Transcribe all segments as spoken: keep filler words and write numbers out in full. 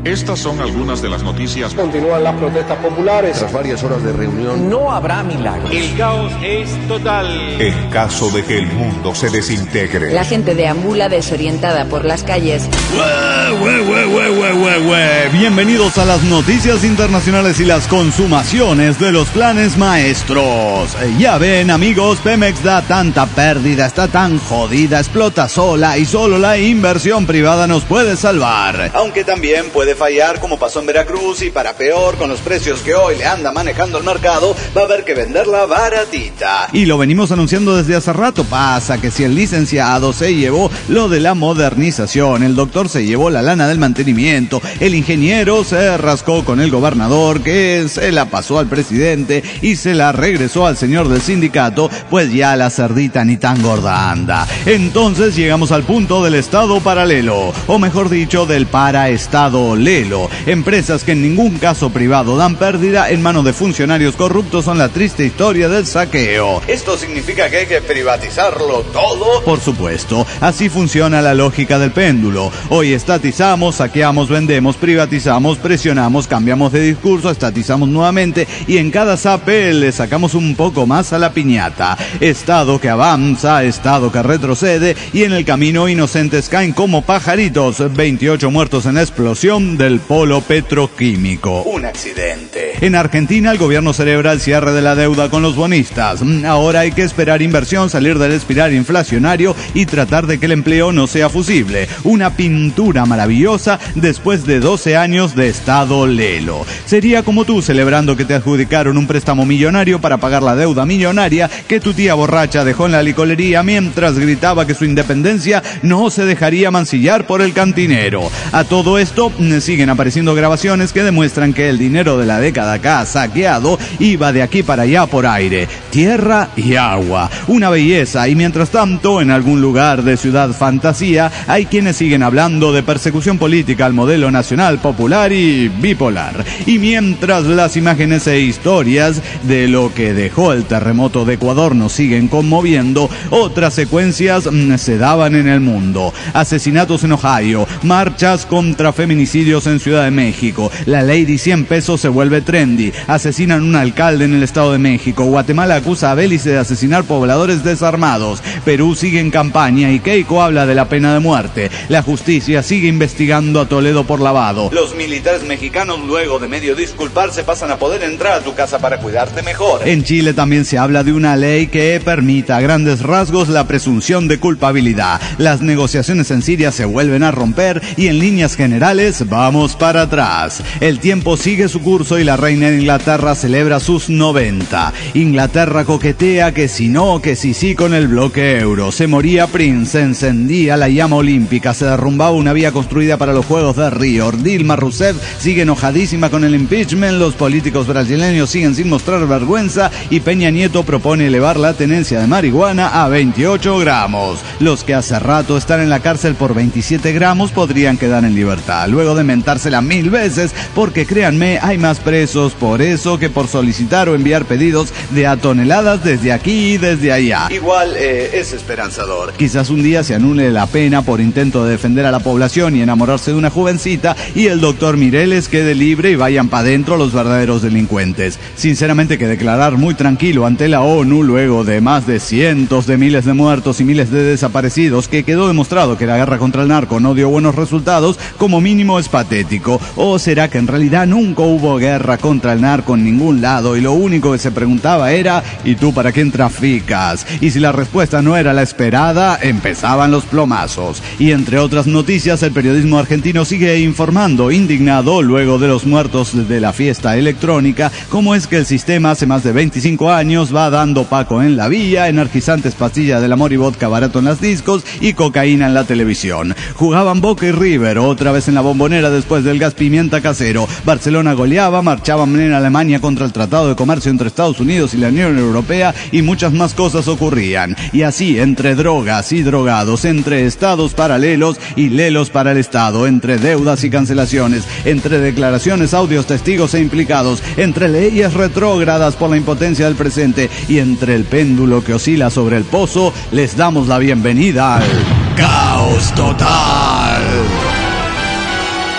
Estas son algunas de las noticias. Continúan las protestas populares. Tras varias horas de reunión, no habrá milagros. El caos es total. En caso de que el mundo se desintegre. La gente deambula desorientada por las calles. ¡Ue, ue, ue, ue, ue, ue, ue! Bienvenidos a las noticias internacionales y las consumaciones de los planes maestros. Ya ven, amigos, Pemex da tanta pérdida, está tan jodida, explota sola y solo la inversión privada nos puede salvar. Aunque también puede fallar como pasó en Veracruz y para peor, con los precios que hoy le anda manejando el mercado, va a haber que venderla baratita. Y lo venimos anunciando desde hace rato. Pasa que si el licenciado se llevó lo de la modernización, el doctor se llevó la lana del mantenimiento, el ingeniero se rascó con el gobernador que se la pasó al presidente y se la regresó al señor del sindicato, pues ya la cerdita ni tan gorda anda. Entonces llegamos al punto del estado paralelo, o mejor dicho, del paraestado lelo. Empresas que en ningún caso privado dan pérdida en manos de funcionarios corruptos son la triste historia del saqueo. ¿Esto significa que hay que privatizarlo todo? Por supuesto, así funciona la lógica del péndulo. Hoy estatizamos, saqueamos, vendemos, privatizamos, presionamos, cambiamos de discurso, estatizamos nuevamente y en cada zape le sacamos un poco más a la piñata. Estado que avanza, estado que retrocede y en el camino inocentes caen como pajaritos. veintiocho muertos en la explosión del polo petroquímico. Un accidente. En Argentina el gobierno celebra el cierre de la deuda con los bonistas. Ahora hay que esperar inversión, salir del espiral inflacionario y tratar de que el empleo no sea fusible. Una pintura maravillosa después de doce años de estado lelo. Sería como tú celebrando que te adjudicaron un préstamo millonario para pagar la deuda millonaria que tu tía borracha dejó en la licorería mientras gritaba que su independencia no se dejaría mancillar por el cantinero. A todo esto siguen apareciendo grabaciones que demuestran que el dinero de la década acá saqueado iba de aquí para allá por aire, tierra y agua. Una belleza. Y mientras tanto, en algún lugar de Ciudad Fantasía hay quienes siguen hablando de persecución política al modelo nacional, popular y bipolar. Y mientras las imágenes e historias de lo que dejó el terremoto de Ecuador nos siguen conmoviendo, otras secuencias se daban en el mundo. Asesinatos en Ohio, marchas contra feminicidios en Ciudad de México, la ley de cien pesos se vuelve trendy, asesinan un alcalde en el Estado de México, Guatemala acusa a Belice de asesinar pobladores desarmados, Perú sigue en campaña y Keiko habla de la pena de muerte, la justicia sigue investigando a Toledo por lavado, los militares mexicanos luego de medio disculparse pasan a poder entrar a tu casa para cuidarte mejor. En Chile también se habla de una ley que permita a grandes rasgos la presunción de culpabilidad, las negociaciones en Siria se vuelven a romper y en líneas generales vamos para atrás. El tiempo sigue su curso y la reina de Inglaterra celebra sus noventa. Inglaterra coquetea que si no, que si sí con el bloque euro. Se moría Prince, se encendía la llama olímpica, se derrumbaba una vía construida para los Juegos de Río. Dilma Rousseff sigue enojadísima con el impeachment, los políticos brasileños siguen sin mostrar vergüenza y Peña Nieto propone elevar la tenencia de marihuana a veintiocho gramos. Los que hace rato están en la cárcel por veintisiete gramos podrían quedar en libertad, luego de mentársela mil veces, porque créanme, hay más presos por eso que por solicitar o enviar pedidos de a toneladas desde aquí y desde allá. Igual eh, es esperanzador. Quizás un día se anule la pena por intento de defender a la población y enamorarse de una jovencita y el doctor Mireles quede libre y vayan para adentro los verdaderos delincuentes. Sinceramente que declarar muy tranquilo ante la ONU luego de más de cientos de miles de muertos y miles de desaparecidos, que quedó demostrado que la guerra contra el narco no dio buenos resultados, como mínimo es patético. ¿O será que en realidad nunca hubo guerra contra el narco en ningún lado y lo único que se preguntaba era ¿y tú para quién traficas? Y si la respuesta no era la esperada, empezaban los plomazos. Y entre otras noticias, el periodismo argentino sigue informando, indignado luego de los muertos de la fiesta electrónica, cómo es que el sistema hace más de veinticinco años va dando paco en la vía, energizantes pastillas del amor y vodka barato en las discos y cocaína en la televisión. Jugaban Boca y River otra vez en la Bombonera después del gas pimienta casero. Barcelona goleaba, marchaban en Alemania contra el Tratado de Comercio entre Estados Unidos y la Unión Europea y muchas más cosas ocurrían. Y así, entre drogas y drogados, entre estados paralelos y lelos para el Estado, entre deudas y cancelaciones, entre declaraciones, audios, testigos e implicados, entre leyes retrógradas por la impotencia del presente y entre el péndulo que oscila sobre el pozo, les damos la bienvenida al Caos Total.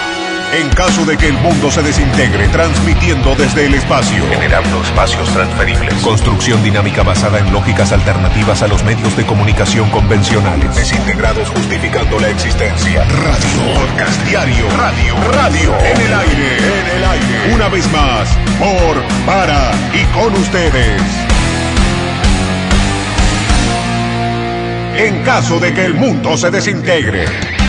En caso de que el mundo se desintegre, transmitiendo desde el espacio, generando espacios transferibles, construcción dinámica basada en lógicas alternativas a los medios de comunicación convencionales, desintegrados justificando la existencia, radio, podcast diario, radio, radio, en el aire, en el aire, una vez más, por, para y con ustedes. En caso de que el mundo se desintegre.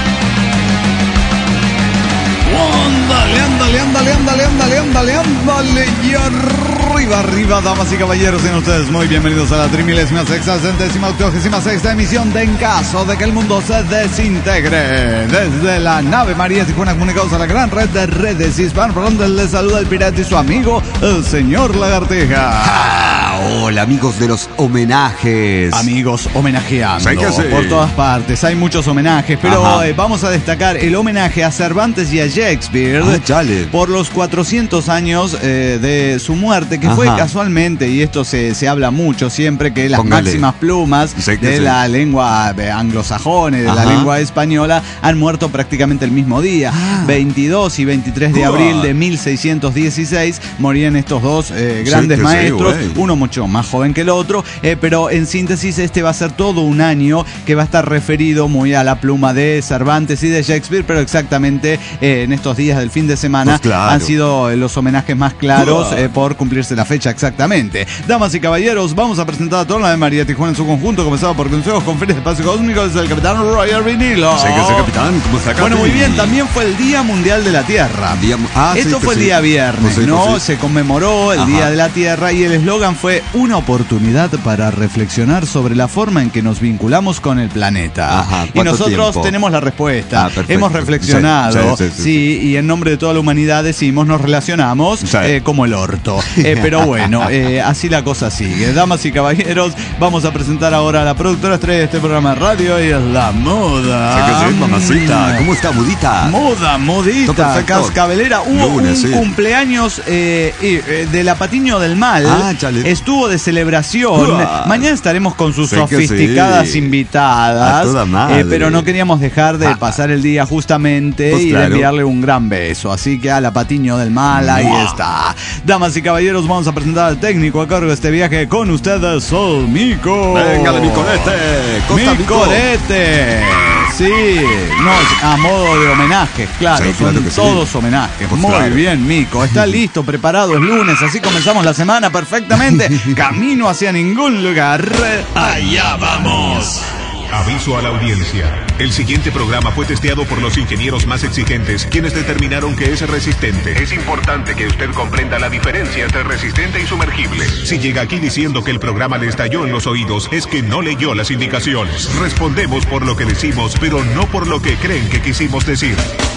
Ándale, ándale, ándale, ándale, ándale, ándale, ándale. Y arriba, arriba, damas y caballeros, sean ustedes muy bienvenidos a la trimilésima sexagésima octogésima sexta emisión de En Caso de que el Mundo se Desintegre. Desde la nave María Tijuana, comunicados a la gran red de redes hispanas, por donde les saluda el pirata y su amigo, el señor Lagartija. Ah, hola, amigos de los homenajes. Amigos homenajeando Sí que sí. por todas partes. Hay muchos homenajes, pero eh, vamos a destacar el homenaje a Cervantes y a Shakespeare Ah, chale. por los cuatrocientos años eh, de su muerte, que Ajá. fue casualmente, y esto se, se habla mucho siempre, que las Póngale. máximas plumas Sí que de sí. la lengua eh, anglosajona, de la Ajá. lengua española, han muerto prácticamente el mismo día. Ah. veintidós y veintitrés de Uah. abril de mil seiscientos dieciséis morían estos dos eh, Sí grandes que sí, maestros, güey. uno mucho más joven que el otro, eh, pero en síntesis este va a ser todo un año que va a estar referido muy a la pluma de Cervantes y de Shakespeare, pero exactamente eh, en estos días del fin de semana Pues claro. han sido los homenajes más claros Uah. eh, por cumplirse la fecha exactamente. Damas y caballeros, vamos a presentar a toda la de María Tijuana en su conjunto, comenzado por consejos, conferencias de espacio cósmico desde el capitán Roger Vinilo. Sí que sí, capitán. ¿Cómo está, Bueno, Capi? muy bien, también fue el Día Mundial de la Tierra. Día- ah, sí, Esto que fue el sí. día viernes, Pues sí, ¿no? pues sí. Se conmemoró el Ajá. Día de la Tierra y el eslogan fue una oportunidad para reflexionar sobre la forma en que nos vinculamos con el planeta. Ajá, Y ¿cuánto nosotros tiempo? tenemos la respuesta. Ah, perfecto. Hemos reflexionado, Sí, sí, sí, sí, sí. y en nombre de toda la humanidad decimos, nos relacionamos Sí. eh, como el orto. Eh, pero bueno, eh, así la cosa sigue. Damas y caballeros, vamos a presentar ahora a la productora estrella de este programa de radio y es la moda. Sí que sí, mamacita. ¿Cómo está, mudita? Moda, modita, Todo perfecto. cascabelera. Hubo Lunes, un sí. cumpleaños eh, eh, de la Patiño del Mal. Ah, chale. Estuvo de celebración. Uah. Mañana estaremos con sus Sí que sofisticadas sí. invitadas. A toda madre. eh, pero no queríamos dejar de Ah. pasar el día justamente Pues y de claro. enviarle un gran beso. Así que a la Patiño del Mal, ahí Uah. está. Damas y caballeros, vamos a presentar al técnico a cargo de este viaje con ustedes, Sol Mico. Véngale, mi corete. Costa Mi Mico. corete. Sí, no, a modo de homenaje, claro, Sí, claro son que sí. todos homenajes. Pues Muy claro. bien, Mico, está listo, preparado, es lunes, así comenzamos la semana perfectamente. Camino hacia ningún lugar. Allá vamos. Aviso a la audiencia. El siguiente programa fue testeado por los ingenieros más exigentes, quienes determinaron que es resistente. Es importante que usted comprenda la diferencia entre resistente y sumergible. Si llega aquí diciendo que el programa le estalló en los oídos, es que no leyó las indicaciones. Respondemos por lo que decimos, pero no por lo que creen que quisimos decir.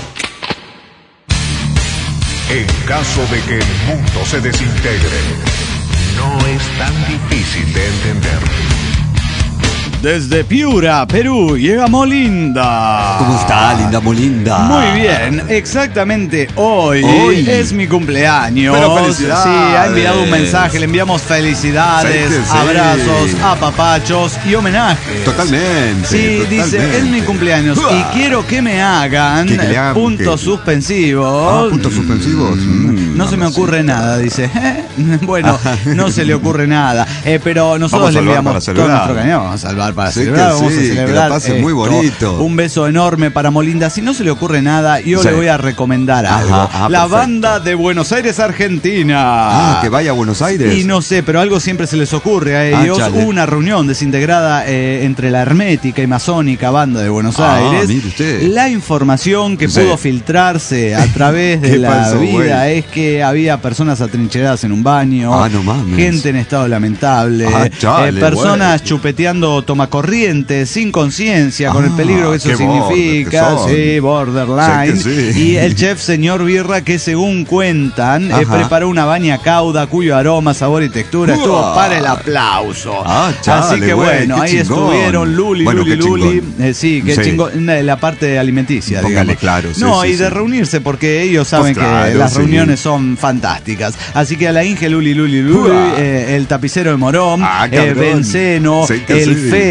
En caso de que el mundo se desintegre, no es tan difícil de entender. Desde Piura, Perú, llega Molinda. ¿Cómo está, linda Molinda? Muy bien, exactamente hoy, Hoy. es mi cumpleaños. Pero felicidades. Sí, ha enviado un mensaje, le enviamos felicidades, Sí que sí. abrazos, apapachos y homenajes. Totalmente. Sí, dice, totalmente. es mi cumpleaños y Uah. quiero que me hagan ¿Que- que le hagan puntos qué? suspensivos. Ah, puntos suspensivos. Mm, No se me mamacita. ocurre nada, dice. Bueno, no se le ocurre nada. Eh, pero nosotros Vamos a le salvar enviamos para todo celebrar. nuestro cariño. Vamos a salvar para Sí celebrar. que Vamos sí, a que la celebrar. pase muy esto. bonito. Un beso enorme para Molinda. Si no se le ocurre nada, yo Sí. le voy a recomendar Ajá, algo. ah, la perfecto. banda de Buenos Aires, Argentina. Ah, que vaya a Buenos Aires. Y no sé, pero algo siempre se les ocurre a ellos. Ah, chale. Hubo una reunión desintegrada eh, entre la hermética y masónica banda de Buenos Ah, Aires. mire usted. La información que Sí. pudo filtrarse a través de ¿Qué la pasó, vida güey? es que había personas atrincheradas en un baño, Ah, no mames. gente en estado lamentable, Ah, chale, eh, personas güey. chupeteando tomacorrientes sin conciencia, con Ah, el peligro que eso qué border significa, que son. sí, borderline. Sí que sí. Y el chef señor Birra, que según cuentan, eh, Ajá. preparó una baña cauda cuyo aroma, sabor y textura estuvo Uah. para el aplauso. Ah, chale, Así que güey, bueno, qué ahí chingón. estuvieron Luli, Bueno, Luli, qué Luli. chingón. Eh, sí, qué Sí. chingón, eh, la parte alimenticia, Póngale digamos. claro, sí, no, sí, y de sí. reunirse porque ellos saben Pues claro, que las sí. reuniones son fantásticas. Así que a la Inge Luli, Luli, Luli, Uah. eh, el tapicero de Morón, Ah, eh, cabrón. Benceno, Sí que el sí.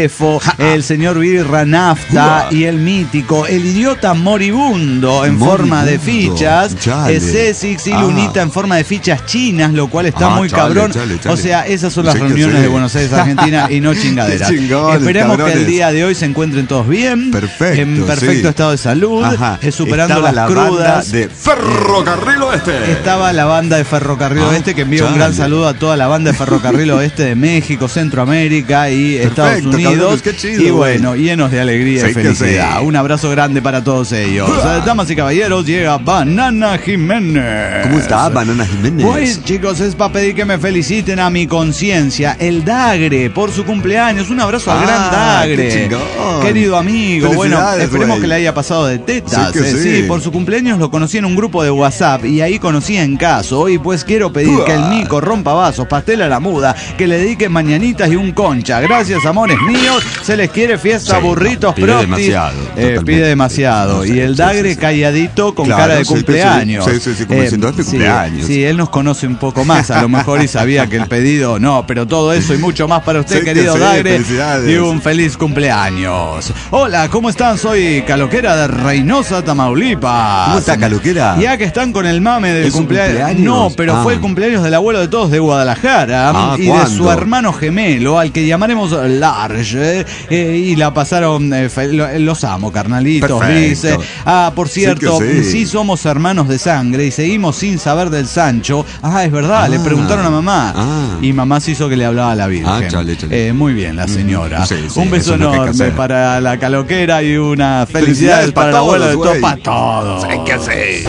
Efo, el señor Birra Nafta y el mítico, el idiota moribundo en moribundo. forma de fichas, Césix y Lunita ah. en forma de fichas chinas, lo cual está ah, muy chale, cabrón. Chale, chale. O sea, esas son las sí reuniones sí. de Buenos Aires, Argentina y no chingaderas. Chingón, Esperemos cabrones. que el día de hoy se encuentren todos bien, perfecto, en perfecto sí. estado de salud, eh, superando Estaba las la crudas. De Ferrocarril Oeste. Estaba la banda de Ferrocarril ah, Oeste, que envía un gran saludo a toda la banda de Ferrocarril Oeste de México, Centroamérica y perfecto, Estados Unidos. Cabrones, chido, y bueno, llenos de alegría sí y felicidad. Sí. Un abrazo grande para todos ellos. Damas y caballeros, llega Banana Jiménez. ¿Cómo está Banana Jiménez? Pues chicos, es para pedir que me feliciten a mi conciencia, el Dagre, por su cumpleaños. Un abrazo ah, al gran Dagre. Querido amigo, bueno, esperemos wey. que le haya pasado de tetas. Sí, eh, sí. sí, por su cumpleaños lo conocí en un grupo de WhatsApp y ahí conocí en caso. Y pues quiero pedir Uah. que el Nico rompa vasos, pastel a la muda, que le dediquen mañanitas y un concha. Gracias, amores míos. Se les quiere fiesta, sí, burritos, pide protis. demasiado. Eh, pide demasiado. No sé, y el Dagre sí, sí, calladito con claro, cara de cumpleaños. Sí, sí, sí, como eh, diciendo este sí, cumpleaños. Sí, él nos conoce un poco más, a lo mejor, y sabía que el pedido no, pero todo eso y mucho más para usted, sí, querido sí, Dagre. Y un feliz cumpleaños. Hola, ¿cómo están? Soy Caloquera de Reynosa, Tamaulipas. ¿Cómo está, Caloquera? Ya que están con el mame del cumpleaños. cumpleaños. No, pero ah. fue el cumpleaños del abuelo de todos de Guadalajara ah, y ¿cuándo? de su hermano gemelo, al que llamaremos Large. Eh, y la pasaron, eh, los amo, carnalitos, dice. Ah, por cierto, sí, sí. sí somos hermanos de sangre y seguimos sin saber del Sancho. Ah, es verdad, ah, le preguntaron a mamá. Ah. Y mamá se hizo que le hablaba a la Virgen. Ah, chale, chale. Eh, muy bien, la señora. Sí, sí, un beso enorme para la Caloquera y una felicidades para el abuelo de todos, para todos. Hay que hacer.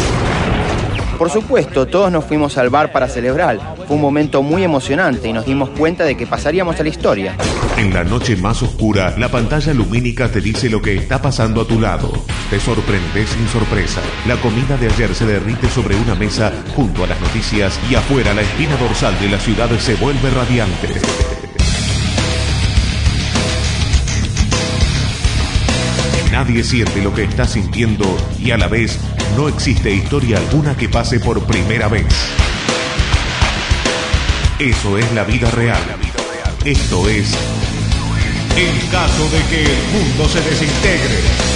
Por supuesto, todos nos fuimos al bar para celebrar. Fue un momento muy emocionante y nos dimos cuenta de que pasaríamos a la historia. En la noche más oscura, la pantalla lumínica te dice lo que está pasando a tu lado. Te sorprendes sin sorpresa. La comida de ayer se derrite sobre una mesa junto a las noticias y afuera la espina dorsal de la ciudad se vuelve radiante. Nadie siente lo que está sintiendo y a la vez no existe historia alguna que pase por primera vez. Eso es la vida real. Esto es en caso de que el mundo se desintegre.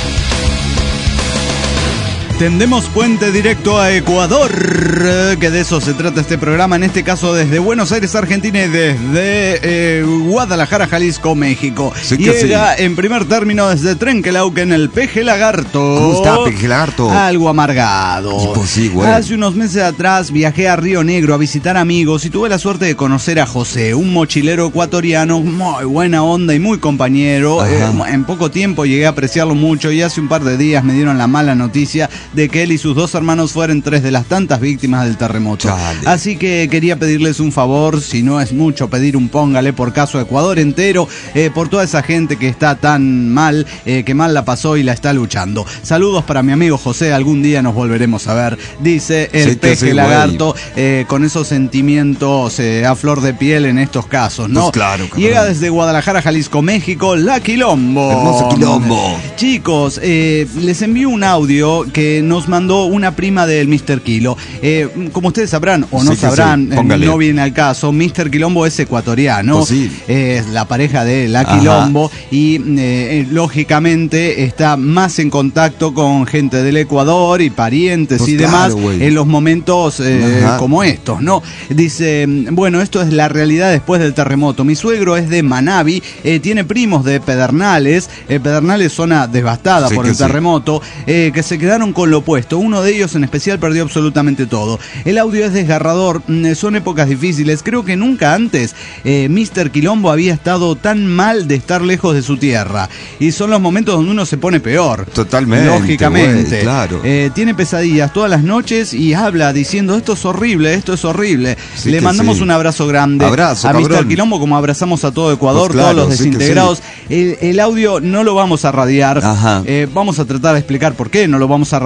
Tendemos puente directo a Ecuador, que de eso se trata este programa, en este caso desde Buenos Aires, Argentina, y desde eh, Guadalajara, Jalisco, México. Sí, Llega sí. en primer término desde Trenquelauquen el Peje Lagarto. ¿Cómo está, Peje Lagarto? Algo amargado. Pues sí, güey. Hace unos meses atrás viajé a Río Negro a visitar amigos y tuve la suerte de conocer a José, un mochilero ecuatoriano, muy buena onda y muy compañero. Eh, en poco tiempo llegué a apreciarlo mucho y hace un par de días me dieron la mala noticia de que él y sus dos hermanos fueron tres de las tantas víctimas del terremoto. Chale. Así que quería pedirles un favor, si no es mucho pedir un póngale por caso a Ecuador entero, eh, por toda esa gente que está tan mal, eh, que mal la pasó y la está luchando. Saludos para mi amigo José, algún día nos volveremos a ver, dice el sí, Peje sí, Lagarto, eh, con esos sentimientos eh, a flor de piel en estos casos, ¿no? Pues claro, cabrón. Llega desde Guadalajara, Jalisco, México, La Quilombo. Hermoso Quilombo. Chicos, eh, les envío un audio que nos mandó una prima del mister Kilo. Eh, como ustedes sabrán o no sí, sabrán, sí. eh, no viene al caso, mister Quilombo es ecuatoriano, pues sí. eh, es la pareja de La Quilombo. Ajá. Y eh, lógicamente está más en contacto con gente del Ecuador y parientes pues y demás claro, en los momentos eh, como estos, ¿no? Dice, bueno, esto es la realidad después del terremoto. Mi suegro es de Manabi, eh, tiene primos de Pedernales, eh, Pedernales zona devastada sí, por el sí. terremoto, eh, que se quedaron con lo opuesto. Uno de ellos en especial perdió absolutamente todo. El audio es desgarrador, son épocas difíciles. Creo que nunca antes eh, mister Quilombo había estado tan mal de estar lejos de su tierra. Y son los momentos donde uno se pone peor. Totalmente. Lógicamente. Güey, claro. Eh, tiene pesadillas todas las noches y habla diciendo esto es horrible, esto es horrible. Sí Le mandamos sí. un abrazo grande abrazo, a cabrón. mister Quilombo, como abrazamos a todo Ecuador, pues claro, todos los desintegrados. Sí sí. El, el audio no lo vamos a radiar. Eh, vamos a tratar de explicar por qué no lo vamos a radiar.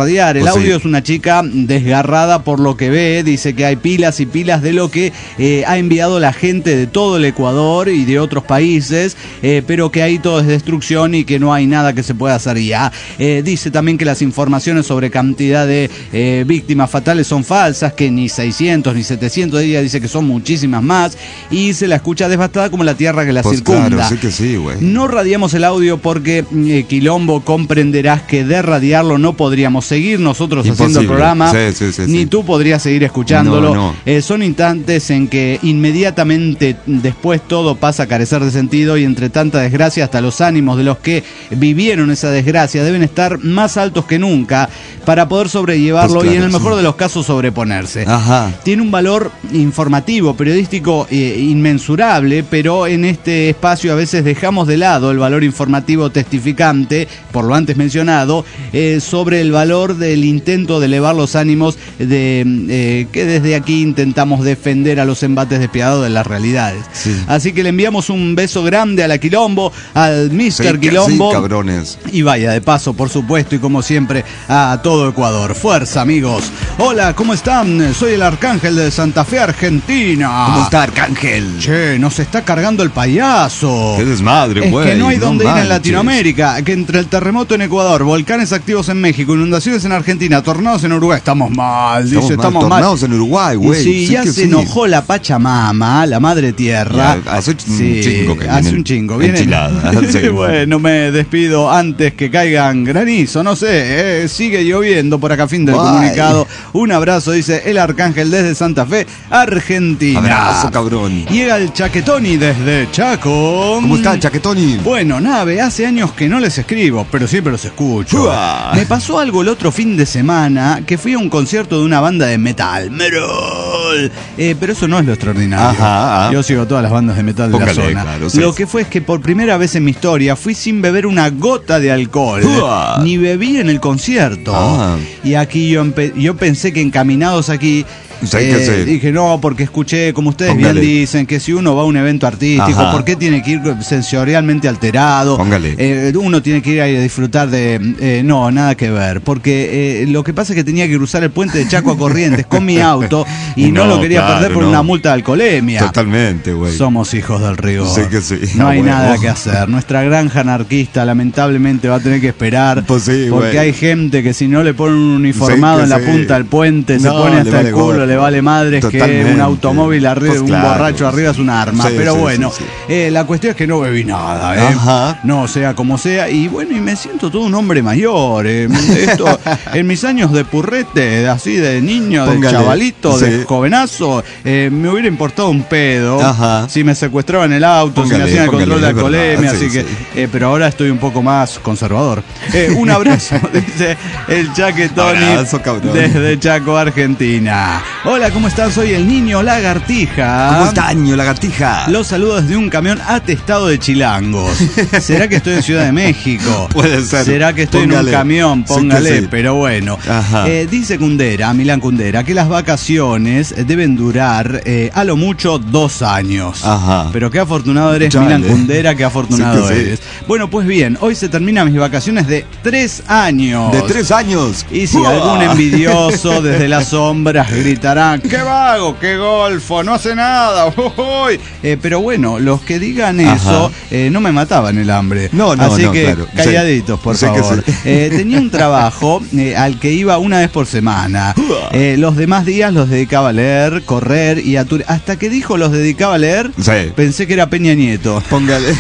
radiar. El Pues audio sí. es una chica desgarrada por lo que ve, dice que hay pilas y pilas de lo que eh, ha enviado la gente de todo el Ecuador y de otros países, eh, pero que ahí todo es destrucción y que no hay nada que se pueda hacer ya. Eh, dice también que las informaciones sobre cantidad de eh, víctimas fatales son falsas, que ni seiscientos ni setecientos, ella dice que son muchísimas más, y se la escucha devastada como la tierra que la Pues circunda. claro, sí que sí, güey. No radiamos el audio porque, eh, Quilombo, comprenderás que de radiarlo no podríamos seguir nosotros Imposible. haciendo el programa, Sí, sí, sí, ni sí. tú podrías seguir escuchándolo. No, no. Eh, son instantes en que inmediatamente después todo pasa a carecer de sentido, y entre tanta desgracia hasta los ánimos de los que vivieron esa desgracia deben estar más altos que nunca para poder sobrellevarlo, Pues claro, y en el mejor sí. de los casos sobreponerse. Ajá. Tiene un valor informativo, periodístico eh, inmensurable, pero en este espacio a veces dejamos de lado el valor informativo testificante, por lo antes mencionado, eh, sobre el valor del intento de elevar los ánimos de eh, que desde aquí intentamos defender a los embates despiadados de las realidades. Sí. Así que le enviamos un beso grande a la Quilombo, al mister Sí que Quilombo. sí, cabrones. Y vaya, de paso, por supuesto, y como siempre, a todo Ecuador. Fuerza, amigos. Hola, ¿cómo están? Soy el Arcángel de Santa Fe, Argentina. ¿Cómo está, Arcángel? Che, nos está cargando el payaso. Qué desmadre, Es güey. que no hay dónde ir en manches. Latinoamérica, que entre el terremoto en Ecuador, volcanes activos en México, inundaciones en Argentina, tornados en Uruguay, estamos mal, dice, Estamos mal, estamos mal. tornados en Uruguay, Y güey. sí, Sí ya que se sí. enojó la Pachamama, la madre tierra. Ya, hace un Sí, chingo que hace viene un chingo. Viene- enchilada, sí. Bueno, me despido antes que caigan granizo, no sé, eh, sigue lloviendo por acá, fin del Bye. comunicado. Un abrazo, dice el Arcángel desde Santa Fe, Argentina. Abrazo, cabrón. Llega el Chaquetoni desde Chaco. ¿Cómo está, Chaquetoni? Bueno, nave, hace años que no les escribo, pero siempre los escucho. Uah. Me pasó algo el otro fin de semana, que fui a un concierto de una banda de metal. Metal. Eh, pero eso no es lo extraordinario. Ajá, ajá. Yo sigo todas las bandas de metal Póngale, de la zona. claro, sí, lo sí. que fue es que por primera vez en mi historia fui sin beber una gota de alcohol. Uah. Ni bebí en el concierto. Ah. Y aquí yo, empe- yo pensé que encaminados aquí... Sí, que sí. Dije, no, porque escuché, como ustedes Póngale. bien dicen, que si uno va a un evento artístico, Ajá. ¿por qué tiene que ir sensorialmente alterado? Póngale. Eh, uno tiene que ir a disfrutar de... eh, no, nada que ver, porque eh, lo que pasa es que tenía que cruzar el puente de Chaco a Corrientes con mi auto y no, No, lo quería claro, perder por no. una multa de alcoholemia. Totalmente, güey. Somos hijos del rigor. Sí que sí. No Ah, hay bueno. nada que hacer. Nuestra granja anarquista lamentablemente va a tener que esperar. Pues sí, porque güey. hay gente que si no le ponen un uniformado Sí que en la sí. punta del puente, se No, pone le hasta vale el culo, gorro. le vale madres que Totalmente. un automóvil arriba, Pues un claro. borracho arriba es un arma. Sí, Pero sí, bueno, sí, sí. eh, la cuestión es que no bebí nada, ¿eh? Ajá. No, sea como sea. Y bueno, y me siento todo un hombre mayor. eh. Esto, en mis años de purrete, así de niño, de Póngale. chavalito, de Sí. jovenazo, eh, me hubiera importado un pedo Ajá. si me secuestraban el auto, si me Póngale, hacían el póngale, control de es verdad, alcoholemia, sí, así que, sí. eh, pero ahora estoy un poco más conservador. Eh, un abrazo, dice el Chaquetoni Abrazo, cabrón. desde Chaco, Argentina. Hola, ¿cómo están? Soy el niño lagartija. ¿Cómo está, año, lagartija? Los saludos desde un camión atestado de chilangos. ¿Será que estoy en Ciudad de México? Puede ser. ¿Será que estoy Póngale. en un camión? Sí que Póngale, sí. pero bueno. Ajá. Eh, dice Kundera, Milán Kundera, que las vacaciones deben durar eh, a lo mucho dos años. Ajá. Pero qué afortunado eres, Chale. Milán Kundera, qué afortunado Sí que sí. eres. Bueno, pues bien, hoy se terminan mis vacaciones de tres años. De tres años. Y si ¡Uah! algún envidioso desde las sombras gritará, ¡qué vago, qué golfo, no hace nada! ¡Uy! Eh, pero bueno, los que digan Ajá. eso eh, no me mataban el hambre. No, no, Así no, que claro. calladitos, Sí. por Sí que favor. sí. Eh, tenía un trabajo eh, al que iba una vez por semana. Eh, los demás días los dedicaba a leer, correr y a tur- hasta que dijo los dedicaba a leer, Sí. pensé que era Peña Nieto. Póngale.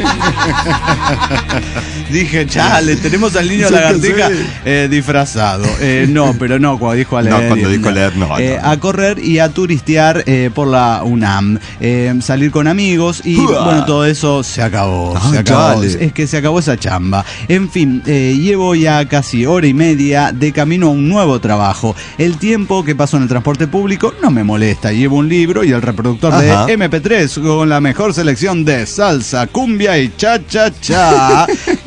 Dije, chale, tenemos al niño Sí que lagartija sí. eh, disfrazado. Eh, no, pero no, cuando dijo a No, leer. cuando y- dijo leer, no, Eh, no. A correr y a turistear eh, por la UNAM. Eh, salir con amigos y Uah. bueno, todo eso se acabó. Ah, se acabó. chale. Es que se acabó esa chamba. En fin, eh, llevo ya casi hora y media de camino a un nuevo trabajo. El tiempo que paso en el transporte público no me molesta. Llevo un libro y el reproductor Ajá. de eme pe tres con la mejor selección de salsa, cumbia y cha cha cha.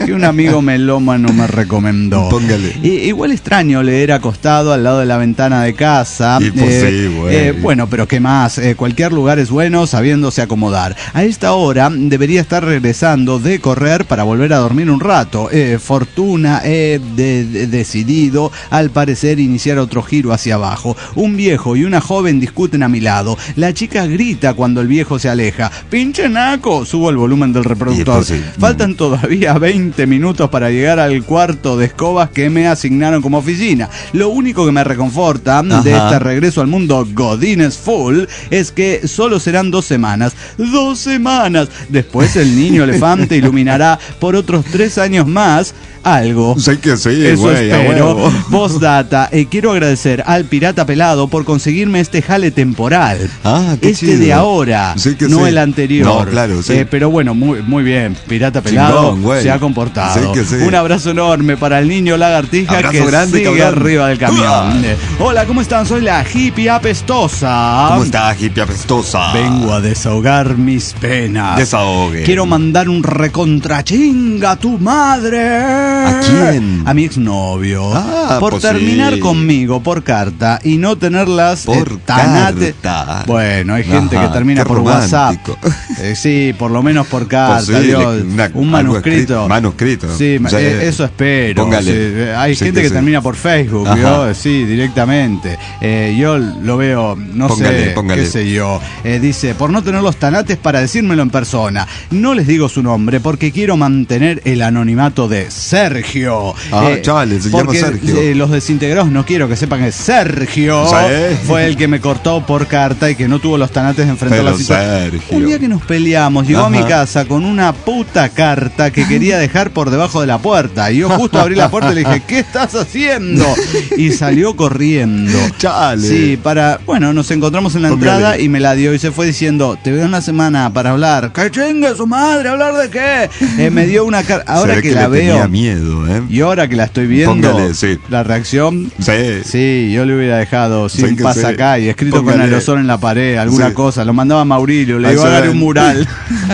que un amigo melómano me recomendó. Póngale. I, igual extraño leer acostado al lado de la ventana de casa. Y pues eh, sí, güey. eh, bueno, pero ¿qué más? Eh, cualquier lugar es bueno sabiéndose acomodar. A esta hora debería estar regresando de correr para volver a dormir un rato. Eh, fortuna, he de, de, decidido al parecer iniciar otro giro hacia abajo. Un viejo y una joven discuten a mi lado. La chica grita cuando el viejo se aleja. ¡Pinche naco! Subo el volumen del reproductor. Sí. Faltan todavía veinte minutos para llegar al cuarto de escobas que me asignaron como oficina. Lo único que me reconforta Ajá. de este regreso al mundo Godínez Full es que solo serán dos semanas. ¡Dos semanas! Después el niño elefante iluminará por otros tres años más algo. Sé que sí, Eso güey, a espero. huevo. Postdata, eh, quiero agradecer al Pirata Pelado por conseguirme este jale temporal. Ah, qué este chido. de ahora, Sí que no sí. el anterior. No, claro, sí. Eh, pero bueno, muy, muy bien. Pirata Pelado Chingón, güey. se ha comportado. Sí que sí. Un abrazo enorme para el niño lagartija Abrazo que grande, sigue cabrón. arriba del camión. ¡Uah! Eh, Hola, ¿cómo están? Soy la hippie apestosa. ¿Cómo está, hippie apestosa? Vengo a desahogar mis penas. Desahogue. Quiero mandar un recontrachinga a tu madre. ¿A quién? A mi exnovio. Ah, por pues terminar sí. conmigo por carta y no tenerlas Por eh, tanate- carta. Bueno, hay gente Ajá, que termina qué por romántico. WhatsApp. Eh, sí, por lo menos por carta. Pues sí, Dios. le- una- un algo manuscrito. escrito, manuscrito. Sí, O sea, eh, eso espero. póngale. Sí, eh, hay Sí gente que que sí. termina por Facebook, Ajá. ¿vio? Sí, directamente. Eh, yo lo veo, no Póngale, sé, póngale. qué sé yo. Eh, dice, por no tener los tanates para decírmelo en persona. No les digo su nombre porque quiero mantener el anonimato de Sergio. Ah, chale, se llama porque, Sergio. eh, los desintegrados no quiero que sepan que Sergio Sí. fue el que me cortó por carta y que no tuvo los tanates de enfrentar Pero la situación. Sergio. Un día que nos peleamos, llegó Ajá. a mi casa con una puta carta que quería dejar por debajo de la puerta. Y yo justo abrí la puerta y le dije, ¿qué estás haciendo? Y salió corriendo. Chale. Sí, para, bueno, nos encontramos en la Póngale. entrada y me la dio y se fue diciendo, te veo en la semana para hablar. ¡Que chingue su madre! ¿Hablar de qué? Eh, me dio una carta, ahora Se ve que, que la le veo tenía miedo, ¿eh? y ahora que la estoy viendo, Póngale, sí. la reacción, Sí. sí, yo le hubiera dejado sin Sí que pasa sí. acá y escrito con Póngale. aerosol en la pared, alguna Sí. cosa, lo mandaba a Maurilio, le Ahí digo, se hágale ven. un mural.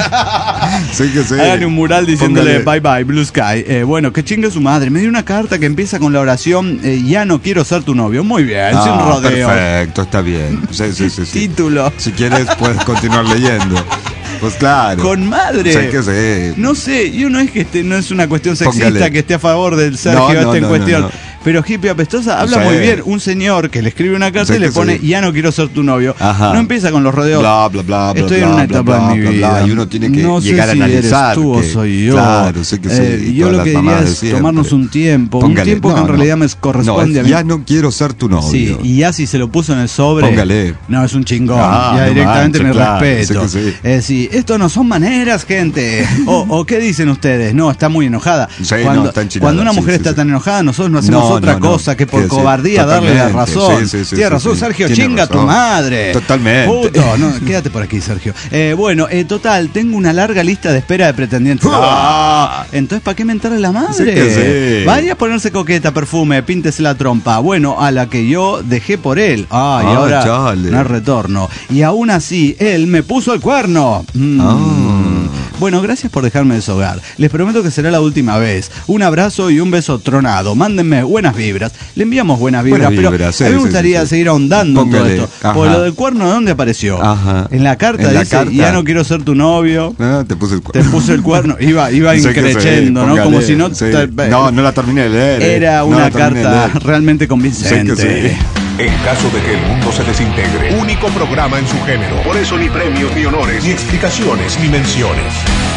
Sí que sí. Hágale un mural diciéndole Póngale. bye bye, Blue Sky. Eh, bueno, que chingue su madre. Me dio una carta que empieza con la oración, eh, ya no quiero ser tu novio. Muy bien, Ah, sin rodeo. perfecto, está bien. Sí, sí, sí, sí. Título. Si quieres, puedes continuar leyendo. Pues claro. Con madre. Sí que sí. No sé, yo no es que esté, no es una cuestión sexista Póngale. que esté a favor del Sergio No, no, este en no, cuestión. no, no. Pero hippie apestosa habla Sí. muy bien. Un señor que le escribe una carta Sí y le que pone, sí. ya no quiero ser tu novio. Ajá. No empieza con los rodeos. Bla, bla, bla, bla, Estoy bla, en una bla, etapa bla, de mi bla, vida. bla, y uno tiene que no sé llegar a si analizar eres tú o que- soy yo. claro, sí que sí, Eh, y yo todas lo las que diría mamadas de es siempre. tomarnos un tiempo. un Póngale. tiempo que No, en no. realidad me corresponde No, a mí. ya no quiero ser tu novio. Sí, y ya si se lo puso en el sobre. Póngale. No, es un chingón. Ah, ya no directamente manches, me claro, respeto. sí que sí. Es decir, esto no son maneras, gente. O, o ¿qué dicen ustedes? No, está muy enojada. Sí, cuando, no, está enchinada, cuando una sí, mujer sí, está sí. tan enojada, nosotros no hacemos No, otra no, no. cosa que por Sí, sí, cobardía darle la totalmente. razón. Sí, sí, sí, Tiene sí, razón, sí. Sergio, Tiene chinga a tu razón. madre. Totalmente. Puto, no, quédate por aquí, Sergio. Eh, bueno, eh, total, tengo una larga lista de espera de pretendientes. Ah, entonces, ¿para qué mentarle a la madre? Sí que sí. Vaya a ponerse coqueta, perfume, píntese la trompa. Bueno, a la que yo dejé por él. Ah, y Ah, ahora chale. no hay retorno. Y aún así, él me puso el cuerno. Mm. Ah. Bueno, gracias por dejarme deshogar. Les prometo que será la última vez. Un abrazo y un beso tronado. Mándenme buenas vibras. Le enviamos buenas vibras, Buenas pero vibras, sí, a mí me sí, gustaría sí, sí. seguir ahondando Póngale, en todo esto. ajá. Por lo del cuerno, ¿de dónde apareció? Ajá. En la carta En la dice, carta. ya no quiero ser tu novio. Ah, te puse el Te puse el cuerno. Iba, iba Sí que sí, increchendo, ¿no? póngale, Como si no... sí. te- No, no la terminé de leer. eh. Era No una la terminé de carta leer. realmente Sí convincente. que sí. En caso de que el mundo se desintegre, único programa en su género. Por eso ni premios, ni honores, ni explicaciones, ni menciones.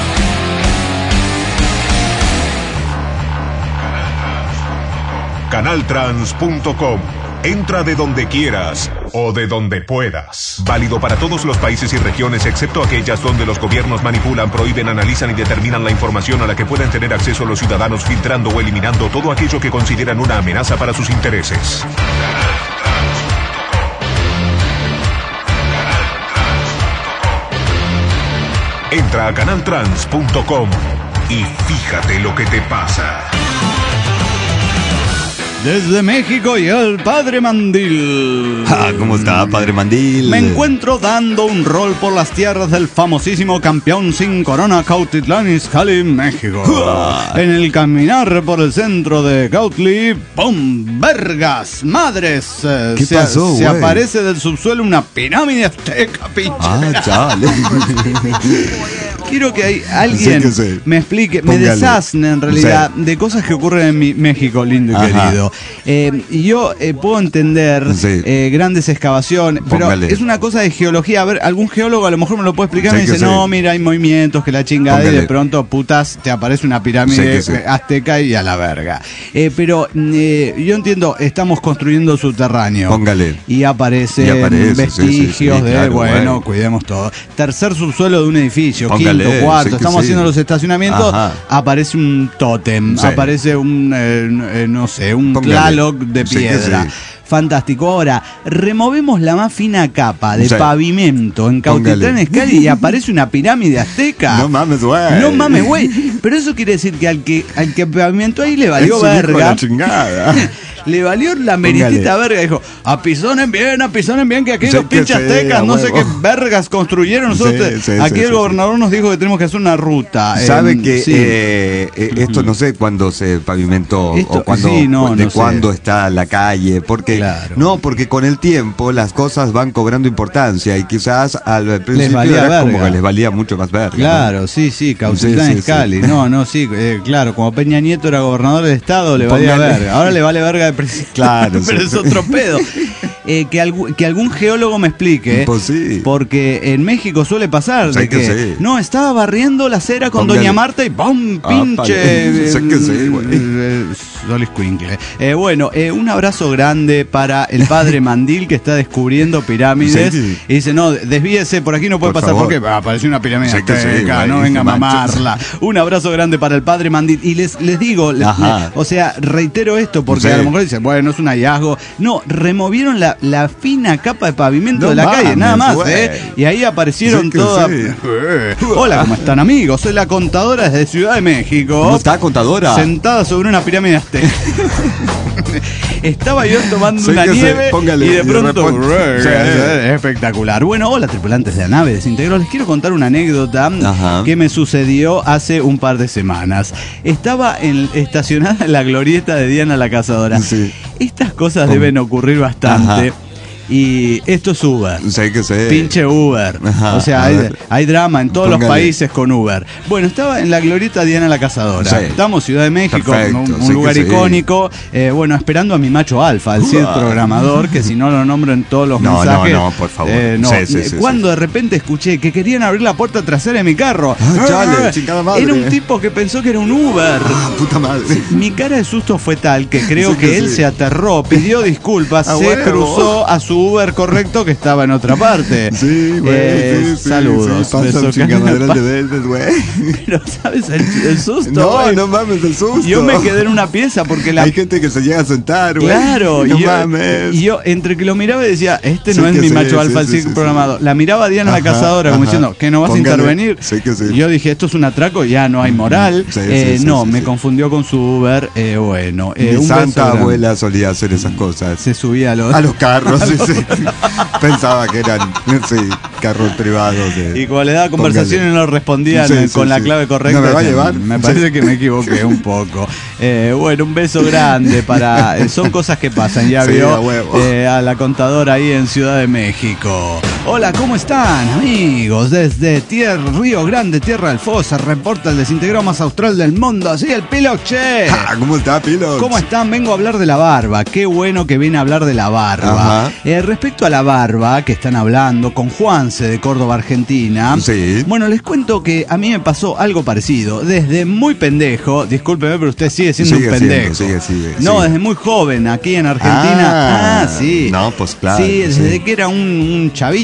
canaltrans punto com. Entra de donde quieras o de donde puedas. Válido para todos los países y regiones excepto aquellas donde los gobiernos manipulan, prohíben, analizan y determinan la información a la que pueden tener acceso los ciudadanos, filtrando o eliminando todo aquello que consideran una amenaza para sus intereses. Entra a canaltrans punto com y fíjate lo que te pasa. Desde México y el Padre Mandil. Ah, ¿cómo está, Padre Mandil? Me encuentro dando un rol por las tierras del famosísimo campeón sin corona Cautitlán Izcalli, México. En el caminar por el centro de Cautli, ¡pum! ¡Vergas! ¡Madres! Eh, ¿Qué se, pasó, Se güey? aparece del subsuelo una pirámide azteca, pinche. Ah, chale. Quiero que hay alguien Sí, que sí. me explique, Póngale. me deshazne en realidad Sí. de cosas que ocurren en mi México lindo y Ajá. querido. Eh, y yo eh, puedo entender Sí. eh, grandes excavaciones, pero Póngale. es una cosa de geología. A ver, algún geólogo a lo mejor me lo puede explicar. Sí, Me dice, que sí. no, mira, hay movimientos, que la chingada, y Póngale. de pronto, putas, te aparece una pirámide Sí, que sí. azteca y a la verga. Eh, pero eh, yo entiendo, estamos construyendo subterráneo. Póngale. Y aparecen Y aparece, sí, vestigios sí, sí, de, claro, bueno, güey. cuidemos todo. Tercer subsuelo de un edificio, Póngale, quinto, cuarto, sí que estamos sí. haciendo los estacionamientos, Ajá. aparece un tótem, Sí. aparece un, eh, eh, no sé, un Póngale. tlaloc de Sí que piedra. sí. Fantástico. Ahora, removemos la más fina capa de Sí. pavimento en Cautitlán Póngale. Izcalli y aparece una pirámide azteca. No mames, güey. No mames, güey. Pero eso quiere decir que al que al que pavimentó ahí le valió Es un hijo de verga. la chingada. Le valió la meritita Póngale. verga. Dijo, apisonen bien, apisonen bien, que aquí Sí, los que pinches sí, aztecas, a no sé huevo. qué vergas construyeron. Nosotros Sí, te- sí, aquí sí, el sí, gobernador nos dijo que tenemos que hacer una ruta. ¿Sabe Eh, que sí. eh, eh, esto no sé cuándo se pavimentó Esto- o cuándo, sí, no, de no sé. cuándo está la calle? Porque Claro. no, porque con el tiempo las cosas van cobrando importancia y quizás al principio valía era como verga. que les valía mucho más verga. Claro, sí, sí, Cautitlán Sí, sí, Izcalli. sí. No, no, sí, eh, claro, como Peña Nieto era gobernador del estado, le valía Póngale. verga. Ahora le vale verga de presidente. Claro, Pero sí. es otro pedo. Eh, que, algu- que algún geólogo me explique. Pues sí. Porque en México suele pasar Sí de que que, sí. no, estaba barriendo la acera con Póngale. Doña Marta y ¡pum! Ah, ¡Pinche! sé que sí, güey. eh, Sol Escuincle. Eh, bueno, eh, un abrazo grande para el Padre Mandil que está descubriendo pirámides. Sí. Y dice, no, desvíese, por aquí no puede Por pasar favor. porque ah, apareció una pirámide Sí que sí, azteca, güey, no venga a no manches. mamarla. Un abrazo grande para el Padre Mandil. Y les, les digo, les- Ajá. le- o sea, reitero esto porque Sí. a lo mejor dicen, bueno, es un hallazgo. No, removieron la, la fina capa de pavimento No de la mames, calle, nada más, güey. ¿eh? Y ahí aparecieron Sí que todas. sí. Eh, Hola, ¿cómo están, amigos? Soy la contadora desde Ciudad de México. ¿Cómo está, contadora? Sentada sobre una pirámide azteca. Estaba yo tomando Sí una que sí, nieve póngale, y de y de pronto repente- es Sí. espectacular. Bueno, hola tripulantes de la nave Desintegró. Les quiero contar una anécdota Ajá. que me sucedió hace un par de semanas. Estaba en, estacionada en la glorieta de Diana la Cazadora. Sí. Estas cosas ¿Cómo? deben ocurrir bastante. Ajá. Y esto es Uber. Sé que sé. Pinche Uber. Ajá, o sea, a hay, ver. hay drama en todos los Póngale. países con Uber. Bueno, estaba en la glorieta Diana la Cazadora. Sí. Estamos Ciudad de México, Perfecto, un, un sé que lugar sí. icónico. Eh, bueno, esperando a mi macho alfa, el C I D programador, que si no lo nombro en todos los No, mensajes. no, no, por favor. eh, no. Sí, sí, sí, Cuando sí. de repente escuché que querían abrir la puerta trasera de mi carro. Ah, chale, chingada madre. Era un tipo que pensó que era un Uber. Ah, puta madre. Mi cara de susto fue tal que creo Sí que, que él sí. se aterró, pidió disculpas, A se huevo. cruzó a su Uber correcto que estaba en otra parte. Sí, güey. Eh, sí, sí, saludos. Sí, pasa Beso, chingaderas cara. de veces, güey. Pero, ¿sabes? El, el susto. No, güey. no mames, el susto. Yo me quedé en una pieza porque la. Hay gente que se llega a sentar, güey. Claro, no y yo, mames. y yo entre que lo miraba y decía, este Sí no es que mi sí, macho sí, alfa, el sí, circo sí, programado. sí. La miraba Diana la Ajá, Cazadora como ajá. diciendo, ¿que no vas Póngale. a intervenir? Sí que sí. Y yo dije, esto es un atraco, ya no hay moral. Sí, sí, Eh, sí, no, sí, me sí. confundió con su Uber. Eh, bueno, eh, Mi un beso santa grande. abuela solía hacer esas cosas. Se subía a los. A los carros, sí, sí. Pensaba que eran, sí, carros privados. De... Y cuando le daba conversaciones Póngale. no respondían Sí, eh, sí, con la sí. clave correcta. ¿No me va a decían, llevar? Me Sí. parece que me equivoqué un poco. Eh, bueno, un beso grande para. eh, son cosas que pasan, ya Sí, vio a huevo. eh, a la contadora ahí en Ciudad de México. Hola, ¿cómo están, amigos? Desde Tierra, Río Grande, Tierra del Fuego, se reporta el desintegrado más austral del mundo. Así el Piloche. Ah, ¿cómo está, Pilox? ¿Cómo están? Vengo a hablar de la barba. Qué bueno que viene a hablar de la barba. Ajá. Eh, respecto a la barba que están hablando con Juanse de Córdoba, Argentina. Sí. Bueno, les cuento que a mí me pasó algo parecido. Desde muy pendejo, discúlpeme, pero usted sigue siendo Sigue un pendejo. siendo, sigue, sigue, no, sigue. desde muy joven, aquí en Argentina. Ah, Ah, sí. no, pues claro, Sí, desde sí. que era un, un chavito.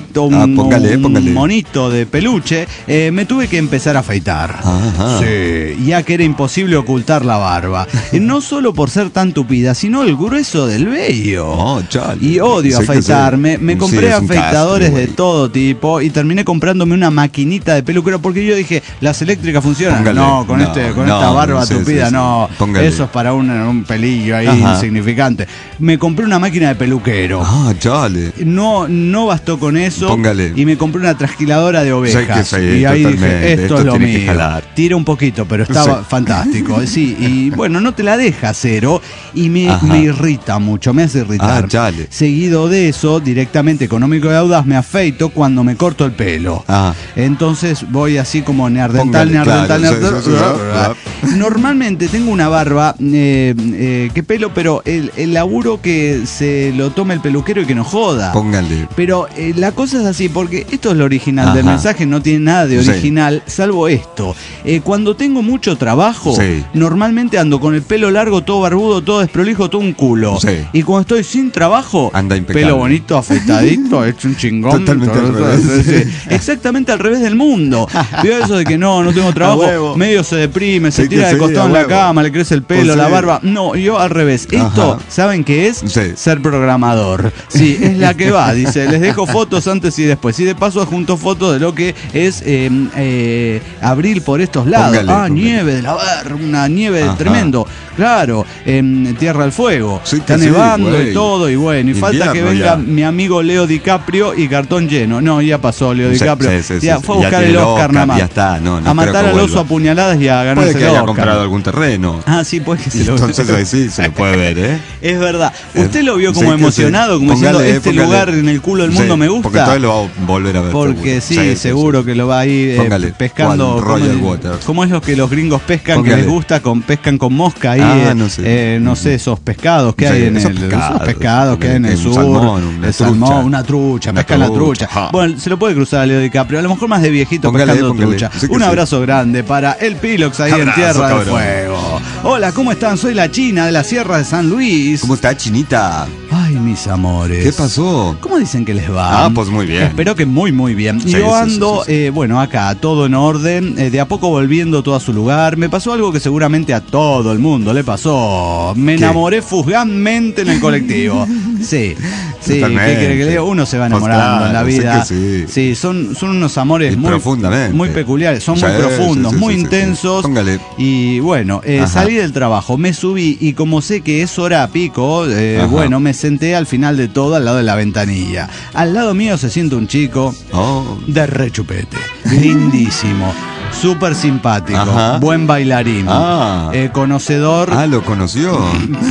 monito, un, ah, póngale, un póngale. monito de peluche, eh, me tuve que empezar a afeitar. Ajá. Sí, ya que era imposible ocultar la barba. Eh, no solo por ser tan tupida, sino el grueso del vello. Oh, chale. Y odio Sí que afeitarme. sí. Me Sí, compré es un afeitadores castre, de güey. todo tipo y terminé comprándome una maquinita de peluquero porque yo dije, las eléctricas funcionan. Póngale. No, con, No, este, con no, esta barba sí, tupida, sí, sí. no. Póngale. Eso es para un, un pelillo ahí Ajá. insignificante. Me compré una máquina de peluquero. Ah, chale. No, no bastó con eso. Póngale. Y me compré una trasquiladora de ovejas. Sí, que sí, y ahí dije, totalmente. esto, Esto es lo tiene que mío. jalar. Tira un poquito, pero estaba Sí. fantástico. Sí, y bueno, no te la deja cero y me, Ajá. me irrita mucho, me hace irritar. Ah, chale. Seguido de eso, directamente económico y audaz, me afeito cuando me corto el pelo. Ah. Entonces voy así como neardental, Póngale, neardental, claro, neardental. sí, sí, sí, sí. Normalmente tengo una barba, eh, eh, ¿qué pelo? Pero el, el laburo que se lo tome el peluquero y que no joda. Póngale. Pero eh, la cosa es así, porque esto es lo original del Ajá. mensaje, no tiene nada de Sí. original, salvo esto. Eh, cuando tengo mucho trabajo, Sí. normalmente ando con el pelo largo, todo barbudo, todo desprolijo, todo un culo. Sí. Y cuando estoy sin trabajo, Anda impecable. pelo bonito, afeitadito, hecho un chingón. Totalmente todo, al todo, revés. todo, sí. Exactamente al revés del mundo. Veo eso de que no, no tengo trabajo, A huevo. medio se deprime, se Sí que tira de sí, costado a en la huevo. cama, le crece el pelo, Pues la sí. barba. No, yo al revés. Esto, Ajá. ¿saben qué es? Sí. Ser programador. Sí, es la que va. Dice, les dejo fotos antes y después. Y de paso adjunto fotos de lo que es eh, eh, abril por estos lados. Póngale, ah, póngale. nieve de la ver, una nieve Ajá. tremendo. Claro, en Tierra del Fuego. Sí que Está sí, nevando güey. y todo. Y bueno, y falta que Invierno venga ya. mi amigo Leo DiCaprio y cartón lleno. No, ya pasó Leo Sí, DiCaprio. sí, sí, ya sí, fue a sí. Ya buscar tiene el el Oscar Oscar, nada más. ya está, no, no a creo matar que al oso vuelva. a puñaladas y a ganarse Puede que el haya Oscar. comprado algún terreno. Ah, sí, pues que se Y lo entonces ahí sí se lo puede ver, ¿eh? Es verdad. Usted lo vio Sí como que emocionado, sí. como diciendo, Póngale, este póngale. lugar en el culo del mundo Sí, me gusta. Porque entonces lo va a volver a ver. Porque seguro. sí, seguro que lo va a ir eh, Póngale, pescando. cual ¿cómo Roger es- Waters. ¿Cómo es lo que los gringos pescan Póngale. que les gusta? Con, pescan con mosca ahí. Ah, eh, no sé. eh, no sé, esos pescados que Sí, hay en esos el. pescados, esos pescados que hay en el un sur. salmón, una el salmón, trucha. una trucha, Una pescan la trucha, trucha. ajá. Bueno, se lo puede cruzar a Leo DiCaprio. A lo mejor más de viejito Póngale, pescando póngale. trucha. Sí que Un sí. abrazo grande para el Pilox ahí en Abrazo, Tierra del cabrón. Fuego. Hola, ¿cómo están? Soy la China de la Sierra de San Luis. ¿Cómo está, Chinita? Ay, mis amores. ¿Qué pasó? ¿Cómo dicen que les va? Ah, pues muy bien. Espero que muy, muy bien. Sí, Yo sí, ando, sí, sí, sí. eh, bueno, acá, todo en orden, eh, de a poco volviendo todo a su lugar. Me pasó algo que seguramente a todo el mundo le pasó. Me ¿Qué? enamoré fugazmente en el colectivo. Sí, sí, ¿qué Totalmente. quiere que le diga? Uno se va Pues enamorando en la claro, sí vida. que sí. son, son unos amores Y muy profundamente. muy peculiares, son Sí, muy profundos, sí, sí, muy sí, sí. intensos. Póngale. Y bueno, eh, Ajá. salí del trabajo, me subí y como sé que es hora pico, eh, Ajá. bueno, me senté al final de todo al lado de la ventanilla. Al lado mío se siente un chico Oh. de rechupete, lindísimo, súper simpático, Ajá. buen bailarín, Ah. eh, conocedor. Ah, lo conoció.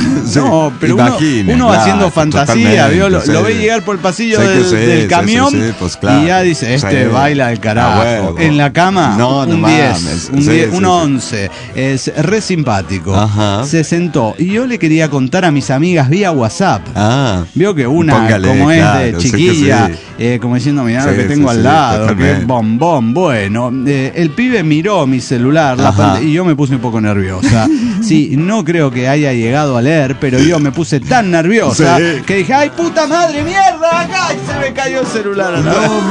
No, pero uno, Imagine, uno va claro, haciendo fantasía, totalmente, ¿vio? Lo, sí. lo ve llegar por el pasillo Sí que del, sí, del sí, camión sí, sí, pues claro. y ya dice, este Sí. baila del carajo. Ah, huevo. En la cama, No, no un mames. diez, un, Sí, diez, sí, un sí. once. Es re simpático. Ajá. Se sentó y yo le quería contar a mis amigas vía WhatsApp. Ah. Vio que una, Póngale, como es claro, de sí que chiquilla, sí. eh, como diciendo, mirá lo Sí, que tengo sí, al sí, lado, que totalmente. es bombón. Bueno, eh, el pibe miró mi celular la Ajá. pantalla, y yo me puse un poco nerviosa. Sí, no creo que haya llegado a leer, pero yo me puse tan nerviosa Sí. que dije, ¡ay, puta madre, mierda! Acá y se me cayó el celular. a la- No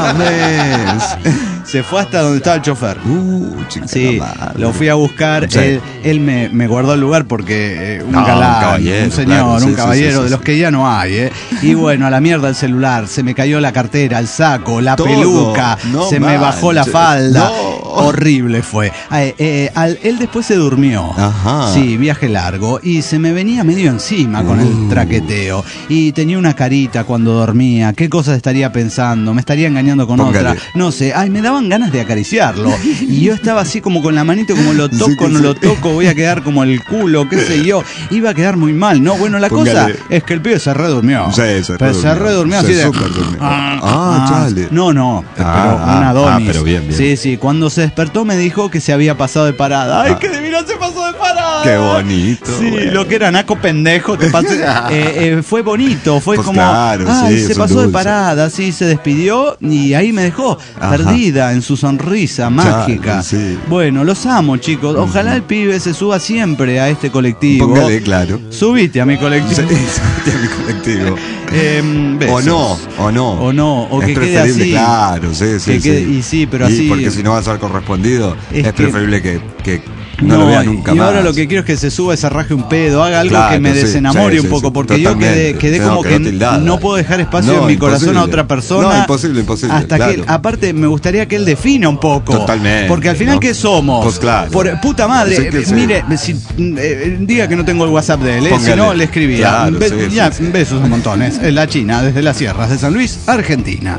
mames. Se fue hasta donde estaba el chofer. Uh, chica Sí, la madre. lo fui a buscar. Sí. Él, él me, me guardó el lugar porque eh, un No, un galán, caballero, un señor, claro, sí, un sí, caballero sí, sí, de los sí. que ya no hay. ¿eh? Y bueno, a la mierda el celular, se me cayó la cartera, el saco, la Todo. peluca, No se me bajó la manches. falda. No. Horrible fue. Eh, eh, al- él después se durmió. Ajá. Sí, viaje largo. Y se me venía medio encima con el Uh. traqueteo. Y tenía una carita cuando dormía. ¿Qué cosas estaría pensando? ¿Me estaría engañando con Póngale. otra? No sé. Ay, me daban ganas de acariciarlo. Y yo estaba así como con la manito, como lo toco, Sí que no sí. lo toco, voy a quedar como el culo, qué sé yo. Iba a quedar muy mal, ¿no? Bueno, la Póngale. cosa es que el pibe se redurmió. Sí, se Pero se redurmió. redurmió Se así de. súper durmió. Ah, Ah, chale. No, no, pero Ah, una ah, donis. ah, pero bien, bien. Sí, sí. Cuando se despertó me dijo que se había pasado de parada. ¡Ay, Ah. que divino se pasó de parada! Qué bonito, Sí, güey. lo que era naco pendejo, te pasé. eh, eh, fue bonito, fue Pues como. claro, Ay, sí, se es un pasó de dulce. parada, sí, se despidió y ahí me dejó Ajá. perdida dulzura en su sonrisa mágica. Claro, sí. Bueno, los amo, chicos. Ojalá el pibe se suba siempre a este colectivo. Póngale, claro. Subite a mi colectivo. Sí, subite a mi colectivo. Eh, o no, o no. O no, o es que quede preferible, así. claro, sí, sí, que quede, sí. Y sí, pero y así. Porque si no va a ser correspondido, es, es preferible que, que no, no lo vea nunca y más. Y ahora lo que quiero es que se suba, se raje un pedo, haga algo claro, que me sí, desenamore sí, un sí, poco, sí, porque totalmente. yo quedé, quedé No, como quedó que tildada. no puedo dejar espacio No, en mi imposible. corazón a otra persona. No, imposible, imposible. Hasta claro. que, aparte, me gustaría que él defina un poco. Totalmente. Porque al final, ¿no? ¿qué somos? Pues claro. Por puta madre, Sí que sí. mire, si, eh, diga que no tengo el WhatsApp de él, eh, si no, le escribía. Claro, Be- sí, ya, sí, sí. besos a montones. En la China, desde las sierras de San Luis, Argentina.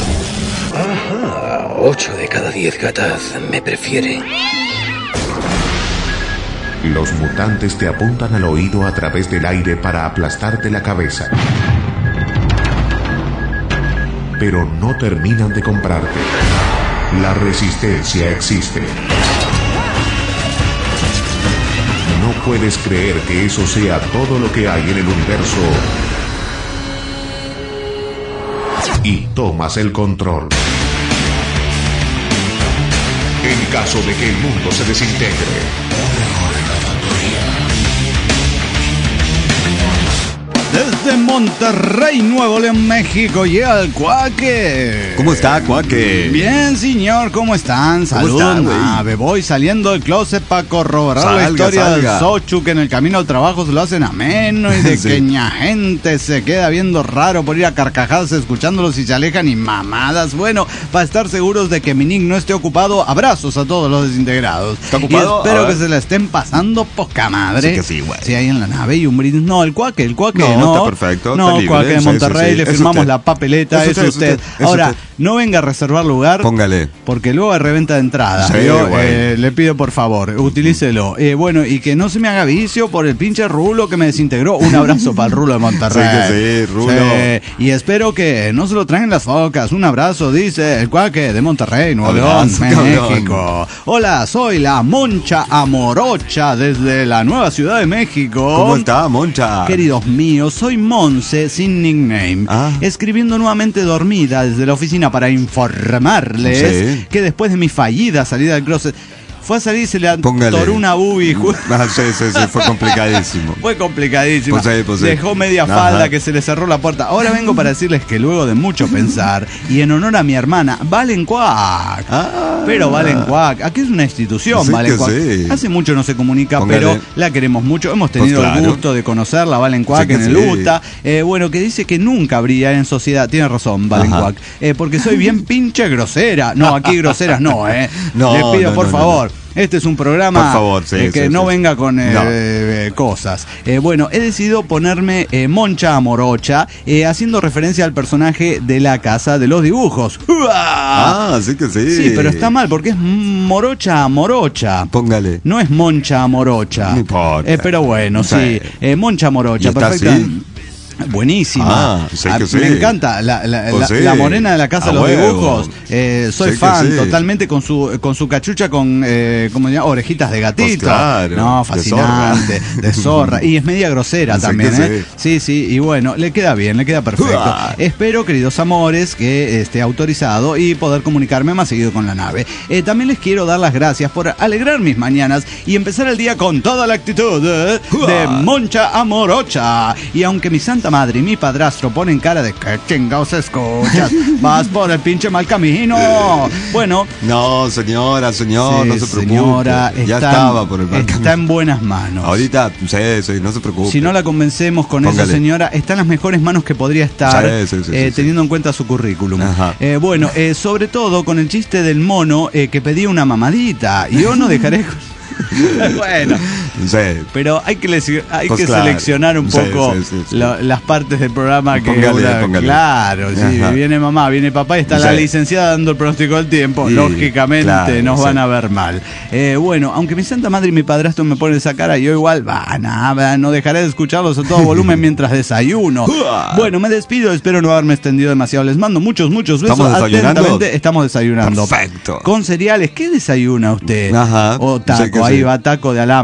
Ajá, ocho de cada diez gatas me prefieren. Los mutantes te apuntan al oído a través del aire para aplastarte la cabeza. Pero no terminan de comprarte. La resistencia existe. No puedes creer que eso sea todo lo que hay en el universo. Y tomas el control. En caso de que el mundo se desintegre. Desde Monterrey, Nuevo León, México, llega el Cuaque. ¿Cómo está, Cuaque? Bien, señor, ¿cómo están? Saludos, está, güey? nave. Voy saliendo del closet para corroborar Salga, la historia salga. del Sochu, que en el camino al trabajo se lo hacen ameno y de Sí. que ña gente se queda viendo raro por ir a carcajadas escuchándolos y se alejan y mamadas. Bueno, para estar seguros de que mi nick no esté ocupado, abrazos a todos los desintegrados. ¿Está ocupado? Y espero A ver. que se la estén pasando poca madre. Sí que sí, güey. Si hay en la nave y un brindis. No, el Cuaque, el Cuaque No, no. está perfecto, No, está libre. Cuaque de Sí, Monterrey, sí, sí. le Es firmamos usted. la papeleta, Es es, usted, es usted. usted, es Ahora, usted. no venga a reservar lugar. Póngale. Porque luego hay reventa de entrada. Sí, Yo güey. eh, le pido por favor, utilícelo. Eh, bueno, y que no se me haga vicio por el pinche Rulo que me desintegró. Un abrazo para el Rulo de Monterrey. Sí que sí, Rulo. Sí, y espero que no se lo traen las focas. Un abrazo, dice el Cuaque de Monterrey, Nuevo León, Abrazo, cabrón. México. Hola, soy la Moncha Amorocha desde la nueva Ciudad de México. ¿Cómo está, Moncha? Queridos míos, soy Monse sin nickname, Ah. escribiendo nuevamente dormida desde la oficina para informarles Sí. que después de mi fallida salida del closet, fue a salir y se le Póngale. atoró una bubi. ju- Ah, sí, sí, sí, fue complicadísimo. Fue complicadísimo. Pues sí, pues sí. Dejó media Ajá. falda que se le cerró la puerta. Ahora vengo para decirles que luego de mucho pensar y en honor a mi hermana, Valen Cuac. Ah. Pero Valen Cuac, aquí es una institución, Sí Valen que Cuac. sí. Hace mucho no se comunica, Póngale. pero la queremos mucho. Hemos tenido Pues el claro. gusto de conocerla, Valen Cuac, Sí que en el sí. U T A. Eh, bueno, que dice que nunca habría en sociedad. Tiene razón, Valen Ajá. Cuac. Eh, porque soy bien pinche grosera. No, aquí groseras no, ¿eh? No, Le pido, no, por no, no, favor. Este es un programa Por favor, sí, eh, que sí, no sí. venga con eh, No. eh, cosas. Eh, bueno, he decidido ponerme eh, Moncha Amorocha, eh, haciendo referencia al personaje de La Casa de los Dibujos. Ah, sí que sí. Sí, pero está mal porque es Morocha Amorocha. Póngale. No es Moncha Amorocha. No importa. Eh, pero bueno, Sí. sí. Eh, Moncha Amorocha, ¿Y está perfecta. así? Buenísima. Ah, sí Ah, que sí. Me encanta la, la, Pues la- sí. la morena de La Casa A de los huevo. Dibujos. Eh, soy Sí que fan sí. totalmente con su con su cachucha con eh, ¿cómo se llama? Orejitas de gatito. Pues claro, No, de fascinante, de zorra. Y es media grosera Sí también, que ¿eh? Sí, sí, y bueno, le queda bien, le queda perfecto. Uah. Espero, queridos amores, que esté autorizado y poder comunicarme más seguido con la nave. Eh, también les quiero dar las gracias por alegrar mis mañanas y empezar el día con toda la actitud eh, de Moncha Amorocha. Y aunque mi santa madre y mi padrastro ponen cara de que chingados escuchas, vas por el pinche mal camino. Bueno, No, señora, señor, sí, no se preocupe. señora, ya está, estaba por el mal está camino. en buenas manos. Ahorita, sí, sí, no se preocupe. Si no la convencemos con Póngale. eso, señora, está en las mejores manos que podría estar, Sí, sí, sí, eh, sí, sí. teniendo en cuenta su currículum. Ajá. Eh, bueno, eh, sobre todo con el chiste del mono eh, que pedía una mamadita. Y yo no dejaré... Bueno, Sí. pero hay que, lesi- hay Pues que claro. seleccionar un Sí, poco sí, sí, sí. lo- las partes del programa que Póngale, una- póngale. claro, sí, Ajá. viene mamá, viene papá y está Sí. la licenciada dando el pronóstico del tiempo, Y, lógicamente claro, nos sí. van a ver mal. Eh, bueno, aunque mi santa madre y mi padrastro me ponen esa cara, yo igual, va, nada, no dejaré de escucharlos a todo volumen mientras desayuno. Bueno, me despido, espero no haberme extendido demasiado. Les mando muchos, muchos besos. ¿Estamos desayunando? Atentamente, estamos desayunando. Perfecto. Con cereales, ¿qué desayuna usted? Ajá. O Sí taco, que ahí sí. va taco de alambre, Ajá.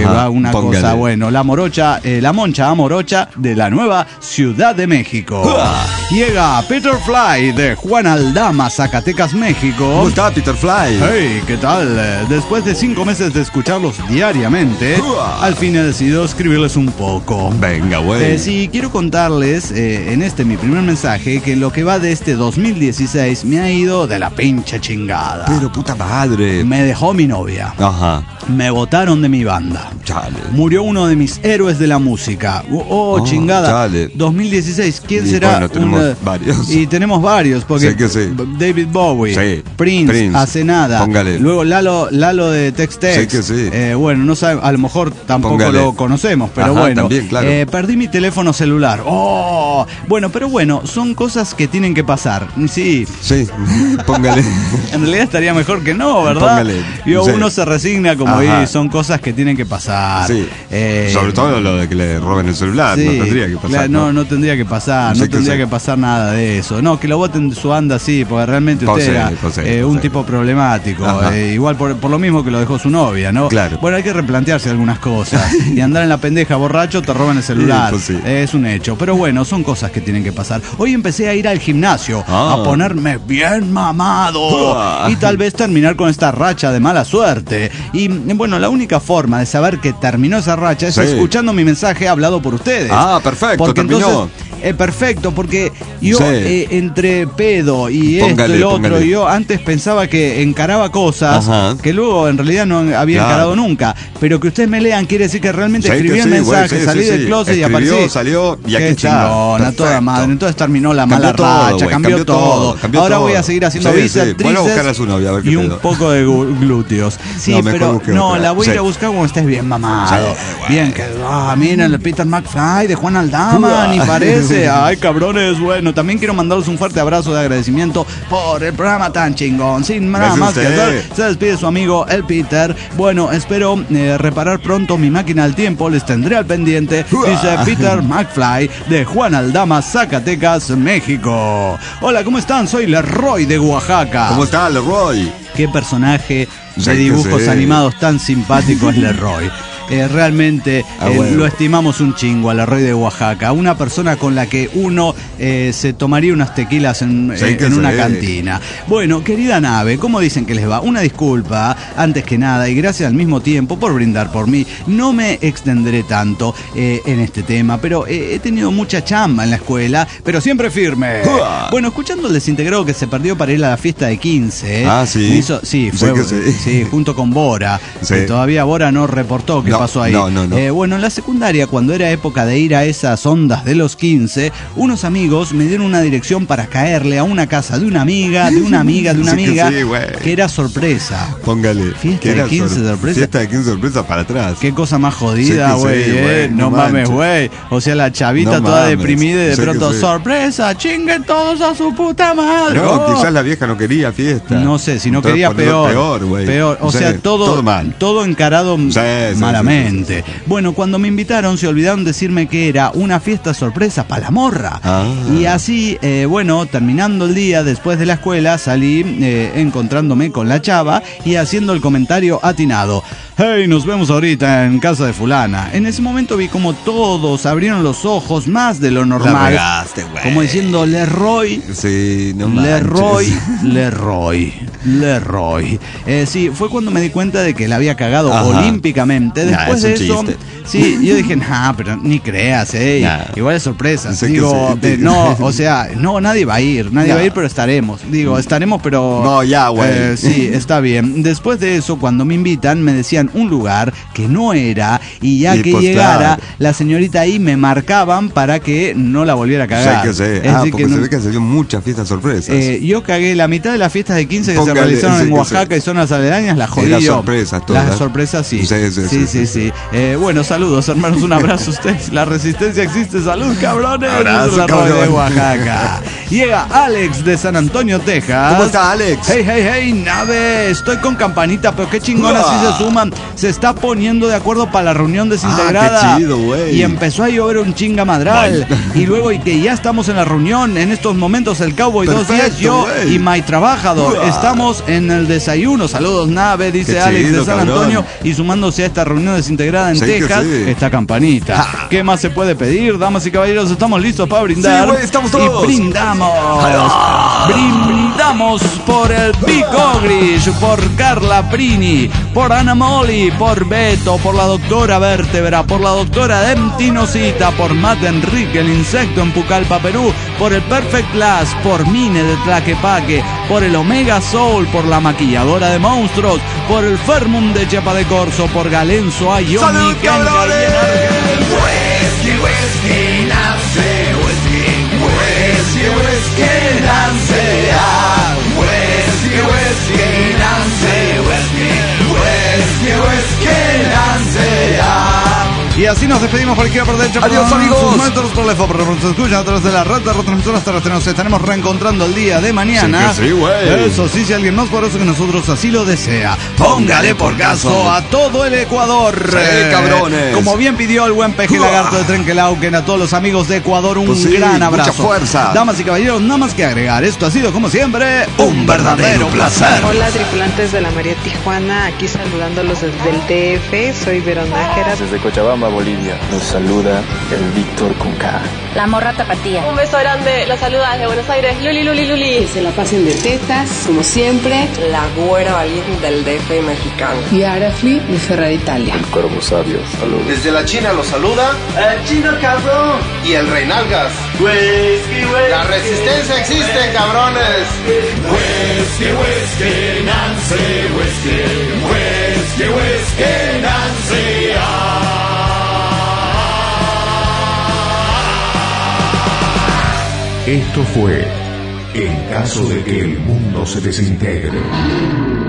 va una póngale. cosa, bueno, la morocha, eh, la moncha amorocha de la nueva Ciudad de México. ¡Uah! Llega Peter Fly de Juan Aldama, Zacatecas, México. ¿Cómo está Peter Fly? Hey, ¿qué tal? Después de cinco meses de escucharlos diariamente, ¡Uah! al fin he decidido escribirles un poco. Venga, güey. Eh, sí, quiero contarles eh, en este mi primer mensaje que lo que va de este dos mil dieciséis me ha ido de la pinche chingada. Pero puta madre. Me dejó mi novia. Ajá. Me botaron de mi banda. Chale. Murió uno de mis héroes de la música. Oh, oh, Oh, chingada. chale. dos mil dieciséis. ¿Quién Y será? bueno, tenemos Una- varios. Y tenemos varios, porque Sí que sí. David Bowie, Sí. Prince, Prince. hace nada. Póngale. Luego Lalo, Lalo de Tex Tex. Sí que sí. Eh, bueno, no sabe, a lo mejor tampoco Póngale. lo conocemos, pero Ajá, bueno. también, claro. Eh, perdí mi teléfono celular. Oh, bueno, pero bueno, son cosas que tienen que pasar. Sí. Sí, póngale. En realidad estaría mejor que no, ¿verdad? Póngale. Y Sí. uno se resigna como Ajá. y son cosas que tienen que pasar. Sí. Eh, Sobre todo lo de que le roben el celular. sí, No tendría que pasar. claro, no, no tendría que pasar, Sí no que tendría sí. que pasar nada de eso. No, que lo voten de su banda, sí, porque realmente usted Posee, era posee, eh, un posee. tipo problemático. Ajá. eh, igual por, por lo mismo que lo dejó su novia, ¿no? Claro. Bueno, hay que replantearse algunas cosas. Y andar en la pendeja borracho, te roban el celular. pues sí. Eh, es un hecho. Pero bueno, son cosas que tienen que pasar. Hoy empecé a ir al gimnasio, Ah. a ponerme bien mamado. Ah. Y tal vez terminar con esta racha de mala suerte. Y bueno, la única forma de saber que terminó esa racha es Sí. escuchando mi mensaje hablado por ustedes. Ah, perfecto, Porque terminó. entonces, eh, perfecto, porque yo Sí. eh, entre pedo y esto Póngale, y lo otro, póngale. yo antes pensaba que encaraba cosas Ajá. que luego en realidad no había Claro. encarado nunca. Pero que ustedes me lean quiere decir que realmente Sí, escribí que el sí, mensaje, güey, sí, salí sí, del sí. closet y Escribió, aparecí. salió y aquí Qué está. chingón, a toda Perfecto. madre. Entonces terminó la Cambió mala todo, racha, güey, cambió, cambió todo. todo, cambió Ahora todo. voy a seguir haciendo Sí, bíceps, sí. Vuelva a buscar tríceps a su novia, a ver qué y un pedo. poco de gu- glúteos. Sí, No, mejor pero busque no, otra. la voy a ir a Sí. buscar cuando estés bien mamado. Sí, güey. Bien, que ah, miren el Peter McFly de Juan Aldama, ni parece. Ay, cabrones, bueno, también quiero mandarles un fuerte abrazo de agradecimiento por el programa tan chingón. Sin nada Gracias más que a usted. hacer, se despide su amigo el Peter. Bueno, espero eh, reparar pronto mi máquina del tiempo, les tendré al pendiente. Dice Peter McFly de Juan Aldama, Zacatecas, México. Hola, ¿cómo están? Soy Leroy de Oaxaca. ¿Cómo está, Leroy? Qué personaje Sí, de que dibujos sí. animados tan simpático es Leroy. Eh, realmente Ah, eh, bueno. lo estimamos un chingo a Leroy de Oaxaca, una persona con la que uno eh, se tomaría unas tequilas en, Sí, eh, que en una sí. cantina. Bueno, querida nave, ¿cómo dicen que les va? Una disculpa, antes que nada, y gracias al mismo tiempo por brindar por mí. No me extenderé tanto eh, en este tema, pero eh, he tenido mucha chamba en la escuela, pero siempre firme. ¡Uah! Bueno, escuchando el desintegrado que se perdió para ir a la fiesta de quince. Ah, sí. me hizo- sí, Sí fue, que sí. sí, junto con Bora. Sí. Que todavía Bora no reportó qué No, pasó ahí. no, no, no. Eh, bueno, en la secundaria, cuando era época de ir a esas ondas de los quince, unos amigos me dieron una dirección para caerle a una casa de una amiga, de una amiga, de una Sí que amiga, sí, güey. que era sorpresa. Póngale. Fiesta ¿Qué de era quince sor- sorpresa. Fiesta de quince sorpresa para atrás. Qué cosa más jodida, Sí que güey, sí, eh. güey, No no mames, manches. güey. O sea, la chavita No toda mames. deprimida y de Sí que pronto, sí. sorpresa, chinguen todos a su puta madre. No, Oh. quizás la vieja no quería fiesta. No sé, si no Entonces, quería ponerlo peor. Peor, güey. Peor. O Sí, sea, todo, Todo mal. todo encarado Sí, sí, malamente. sí, sí, Bueno, cuando me invitaron se olvidaron decirme que era una fiesta sorpresa para la morra. Ah. Y así, eh, bueno, terminando el día después de la escuela, salí eh, encontrándome con la chava y haciendo el comentario atinado. Hey, nos vemos ahorita en casa de fulana. En ese momento vi como todos abrieron los ojos más de lo normal. regaste, güey. Como diciendo, Leroy, Sí, no Leroy, manches. Leroy, Leroy. Eh, sí, fue cuando me di cuenta de que la había cagado Ajá. olímpicamente. Nah, Después es de un eso, chiste. sí, yo dije, nah, pero ni creas, eh. Nah. Igual es sorpresa. Sé que Digo, sí. eh, no, o sea, no, nadie va a ir, nadie Nah. va a ir, pero estaremos. Digo, estaremos, pero. No, ya, güey. Eh, sí, está bien. Después de eso, cuando me invitan, me decían un lugar que no era, y ya Y que pues, llegara, claro. la señorita ahí me marcaban para que no la volviera a cagar. Sé que sé. Es Ah, decir, porque que se no- ve que se dio muchas fiestas sorpresas. eh, yo cagué la mitad de las fiestas de quince que se Póngale, realizaron sí en que Oaxaca sí. y zonas aledañas, las jodí Las yo. sorpresas todas. Las sorpresas sí. Sí, sí, sí, sí, sí, sí. sí. Eh, bueno, saludos, hermanos, un abrazo a ustedes. La resistencia existe, salud, cabrones. Abrazo, la cabrón. de Oaxaca. Llega Alex de San Antonio, Texas. ¿Cómo está, Alex? Hey, hey, hey, nave. Estoy con campanita, pero qué chingón, Uah. así se suman. Se está poniendo de acuerdo para la reunión desintegrada. Ah, qué chido, güey. Y empezó a llover un chinga madral. Y luego, y que ya estamos en la reunión. En estos momentos, el Cowboy dos días, yo güey. y My Trabajador. Uah. Estamos en el desayuno. Saludos, nave, dice Qué Alex chido, de San cabrón. Antonio. Y sumándose a esta reunión desintegrada en Sí que Texas, sí. está campanita. Ja. ¿Qué más se puede pedir? Damas y caballeros, estamos listos para brindar. Sí, güey, estamos todos. Y brindamos. Brindamos por el Big Ogrish, por Carla Prini, por Ana Moli, por Beto, por la doctora Vértebra, por la doctora Demtinosita, por Matt Enrique, el insecto en Pucallpa, Perú, por el Perfect Glass, por Mine de Tlaquepaque, por el Omega Soul, por la maquilladora de monstruos, por el Fermum de Chiapa de Corzo, por Galenzo Ayomi, ¡Salud, que han cabrones! Whisky, whisky, Nancy, whisky, whisky, whisky, Nancy, ah, whisky, whisky, Nancy, whisky, whisky, whisky, Nancy, ah. Y así nos despedimos por izquierda, por derecha. Adiós, por amigos. sus metros, por la F O P, pero nos escuchan a través de la red de retransmisoras terrestres. Nos estaremos reencontrando el día de mañana. Sí que sí, güey. Eso sí, si alguien más poderoso que nosotros así lo desea, póngale por caso a todo el Ecuador. Sí, cabrones. Como bien pidió el buen Peje Lagarto de Trenquelauquen, a todos los amigos de Ecuador, un Pues sí, gran abrazo. mucha fuerza. Damas y caballeros, nada más que agregar. Esto ha sido, como siempre, un verdadero placer. Hola, tripulantes de la María Tijuana, aquí saludándolos desde el D F, soy Verón Nájera. Desde Cochabamba, Bolivia, nos saluda el Víctor con K. La morra tapatía. Un beso grande, los saluda desde Buenos Aires, Luli, Luli, Luli. Que se la pasen de tetas, como siempre. La güera valiente del D F mexicano. Y Arafli de Ferrari Italia. El Corvo Sabio, saludos. Desde la China los saluda el Chino Cabrón y el Reinalgas. Whisky, whisky. La resistencia existe, cabrones. Whisky, whisky, Nancy, whisky, whisky, whisky, Nancy. Ah. Esto fue En caso de que el mundo se desintegre.